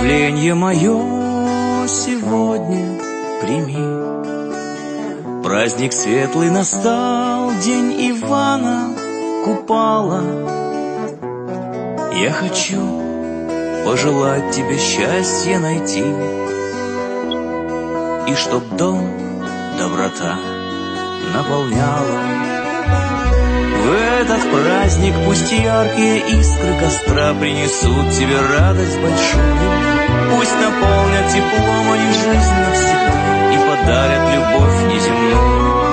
Поздравление мое сегодня прими. Праздник светлый настал, день Ивана Купала. Я хочу пожелать тебе счастья найти, и чтоб дом доброта наполняла. В этот праздник пусть яркие искры костра принесут тебе радость большую, пусть наполнят теплом они жизнь навсегда и подарят любовь неземную.